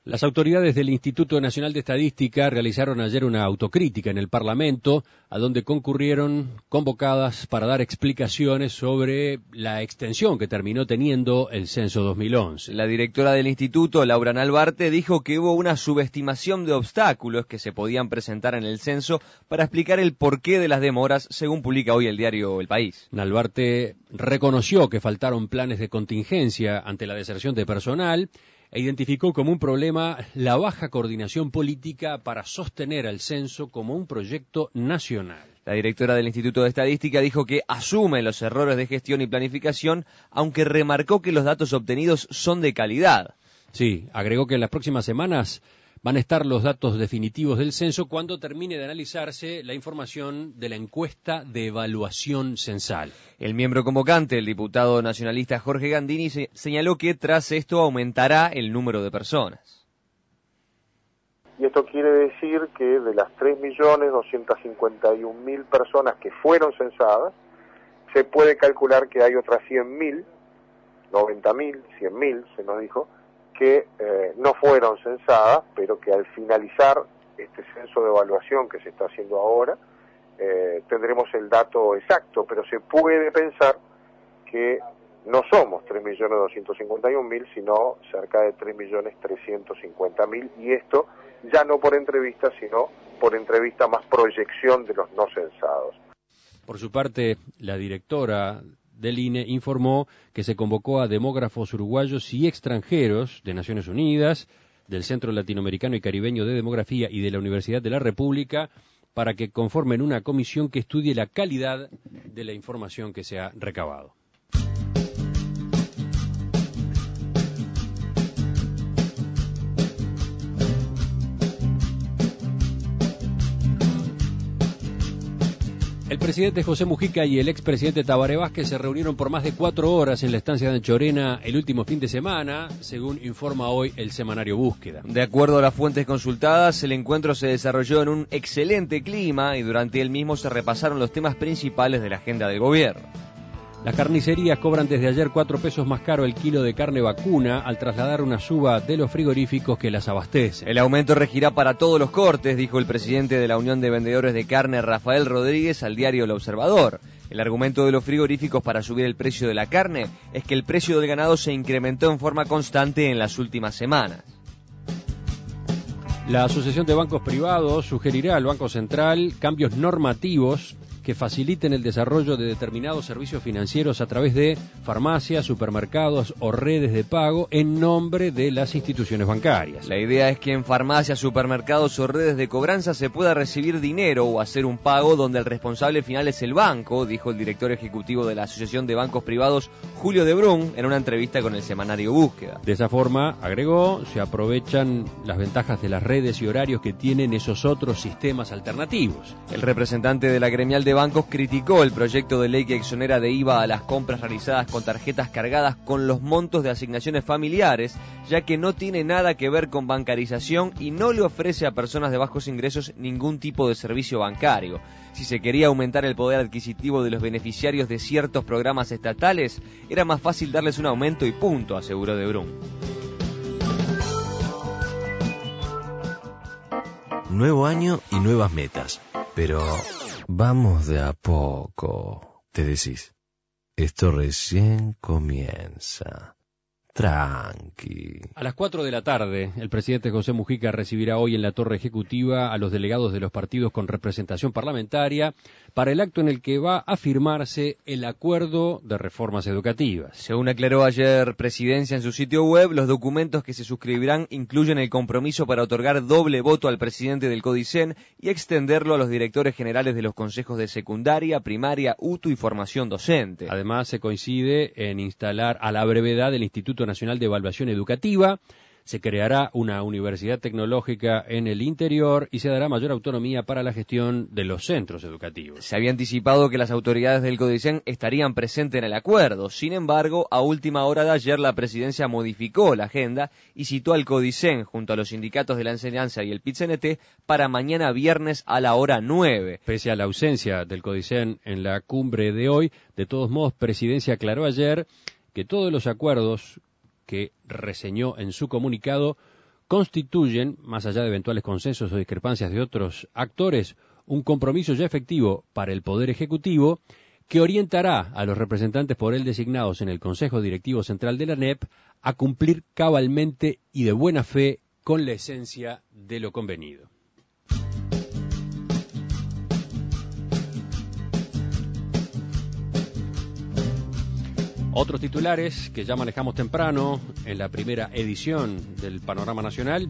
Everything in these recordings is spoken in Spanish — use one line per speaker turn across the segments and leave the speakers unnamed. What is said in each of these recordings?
Las autoridades del Instituto Nacional de Estadística realizaron ayer una autocrítica en el Parlamento, a donde concurrieron convocadas para dar explicaciones sobre la extensión que terminó teniendo el censo 2011.
La directora del instituto, Laura Nalbarte, dijo que hubo una subestimación de obstáculos que se podían presentar en el censo para explicar el porqué de las demoras, según publica hoy el diario El País.
Nalbarte reconoció que faltaron planes de contingencia ante la deserción de personal e identificó como un problema la baja coordinación política para sostener al censo como un proyecto nacional.
La directora del Instituto de Estadística dijo que asume los errores de gestión y planificación, aunque remarcó que los datos obtenidos son de calidad.
Sí, agregó que en las próximas semanas van a estar los datos definitivos del censo cuando termine de analizarse la información de la encuesta de evaluación censal.
El miembro convocante, el diputado nacionalista Jorge Gandini, señaló que tras esto aumentará el número de personas.
Y esto quiere decir que de las 3.251.000 personas que fueron censadas, se puede calcular que hay otras 100.000, 90.000, 100.000, se nos dijo, que no fueron censadas, pero que al finalizar este censo de evaluación que se está haciendo ahora, tendremos el dato exacto, pero se puede pensar que no somos 3.251.000, sino cerca de 3.350.000, y esto ya no por entrevista, sino por entrevista más proyección de los no censados.
Por su parte, la directora del INE informó que se convocó a demógrafos uruguayos y extranjeros de Naciones Unidas, del Centro Latinoamericano y Caribeño de Demografía y de la Universidad de la República para que conformen una comisión que estudie la calidad de la información que se ha recabado. El presidente José Mujica y el expresidente Tabaré Vázquez se reunieron por más de 4 horas en la estancia de Anchorena el último fin de semana, según informa hoy el semanario Búsqueda.
De acuerdo a las fuentes consultadas, el encuentro se desarrolló en un excelente clima y durante el mismo se repasaron los temas principales de la agenda del gobierno.
Las carnicerías cobran desde ayer 4 pesos más caro el kilo de carne vacuna al trasladar una suba de los frigoríficos que las abastecen.
El aumento regirá para todos los cortes, dijo el presidente de la Unión de Vendedores de Carne, Rafael Rodríguez, al diario El Observador. El argumento de los frigoríficos para subir el precio de la carne es que el precio del ganado se incrementó en forma constante en las últimas semanas.
La Asociación de Bancos Privados sugerirá al Banco Central cambios normativos que faciliten el desarrollo de determinados servicios financieros a través de farmacias, supermercados o redes de pago en nombre de las instituciones bancarias.
La idea es que en farmacias, supermercados o redes de cobranza se pueda recibir dinero o hacer un pago donde el responsable final es el banco, dijo el director ejecutivo de la Asociación de Bancos Privados, Julio de Brun, en una entrevista con el semanario Búsqueda.
De esa forma, agregó, se aprovechan las ventajas de las redes y horarios que tienen esos otros sistemas alternativos.
El representante de la gremial de bancos criticó el proyecto de ley que exonera de IVA a las compras realizadas con tarjetas cargadas con los montos de asignaciones familiares, ya que no tiene nada que ver con bancarización y no le ofrece a personas de bajos ingresos ningún tipo de servicio bancario. Si se quería aumentar el poder adquisitivo de los beneficiarios de ciertos programas estatales, era más fácil darles un aumento y punto, aseguró de Brun.
Nuevo año y nuevas metas, pero vamos de a poco, te decís. Esto recién comienza. Tranqui.
A las 4 de la tarde, el presidente José Mujica recibirá hoy en la Torre Ejecutiva a los delegados de los partidos con representación parlamentaria para el acto en el que va a firmarse el acuerdo de reformas educativas.
Según aclaró ayer Presidencia en su sitio web, los documentos que se suscribirán incluyen el compromiso para otorgar doble voto al presidente del CODICEN y extenderlo a los directores generales de los consejos de secundaria, primaria, UTU y formación docente.
Además, se coincide en instalar a la brevedad el Instituto Nacional de Evaluación Educativa, se creará una universidad tecnológica en el interior y se dará mayor autonomía para la gestión de los centros educativos.
Se había anticipado que las autoridades del CODICEN estarían presentes en el acuerdo. Sin embargo, a última hora de ayer la presidencia modificó la agenda y citó al CODICEN junto a los sindicatos de la enseñanza y el PIT-CNT para mañana viernes a la hora 9.
Pese a la ausencia del CODICEN en la cumbre de hoy, de todos modos, Presidencia aclaró ayer que todos los acuerdos que reseñó en su comunicado constituyen, más allá de eventuales consensos o discrepancias de otros actores, un compromiso ya efectivo para el Poder Ejecutivo que orientará a los representantes por él designados en el Consejo Directivo Central de la ANEP a cumplir cabalmente y de buena fe con la esencia de lo convenido. Otros titulares que ya manejamos temprano en la primera edición del Panorama Nacional.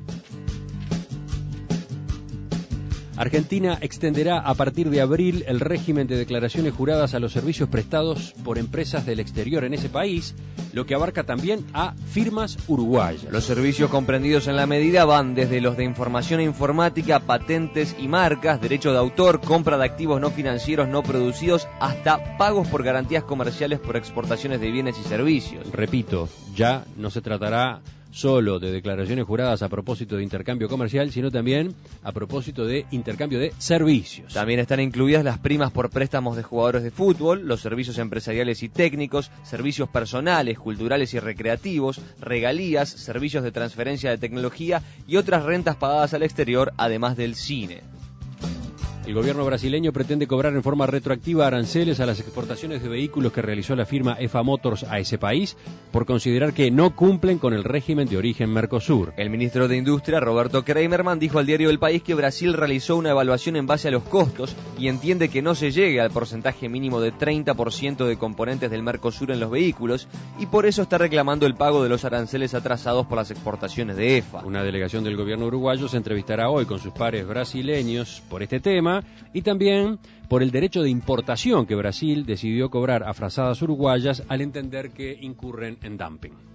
Argentina extenderá a partir de abril el régimen de declaraciones juradas a los servicios prestados por empresas del exterior en ese país, lo que abarca también a firmas uruguayas.
Los servicios comprendidos en la medida van desde los de información e informática, patentes y marcas, derecho de autor, compra de activos no financieros no producidos, hasta pagos por garantías comerciales por exportaciones de bienes y servicios.
Repito, ya no se tratará solo de declaraciones juradas a propósito de intercambio comercial, sino también a propósito de intercambio de servicios.
También están incluidas las primas por préstamos de jugadores de fútbol, los servicios empresariales y técnicos, servicios personales, culturales y recreativos, regalías, servicios de transferencia de tecnología y otras rentas pagadas al exterior, además del cine.
El gobierno brasileño pretende cobrar en forma retroactiva aranceles a las exportaciones de vehículos que realizó la firma EFA Motors a ese país por considerar que no cumplen con el régimen de origen Mercosur.
El ministro de Industria, Roberto Kramerman, dijo al diario El País que Brasil realizó una evaluación en base a los costos y entiende que no se llegue al porcentaje mínimo de 30% de componentes del Mercosur en los vehículos y por eso está reclamando el pago de los aranceles atrasados por las exportaciones de EFA.
Una delegación del gobierno uruguayo se entrevistará hoy con sus pares brasileños por este tema y también por el derecho de importación que Brasil decidió cobrar a frazadas uruguayas al entender que incurren en dumping.